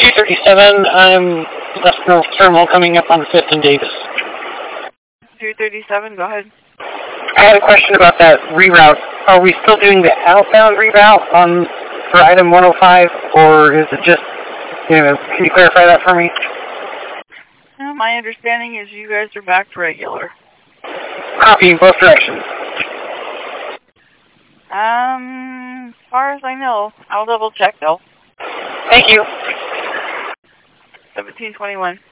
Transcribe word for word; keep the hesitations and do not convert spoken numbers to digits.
two thirty-seven, I'm left North Terminal coming up on fifth and Davis. two thirty-seven, go ahead. I had a question about that reroute. Are we still doing the outbound reroute on for item one oh five, or is it just, you know, can you clarify that for me? Well, my understanding is you guys are back to regular. Copy in both directions. Um, as far as I know, I'll double check though. Thank you. seventeen twenty-one.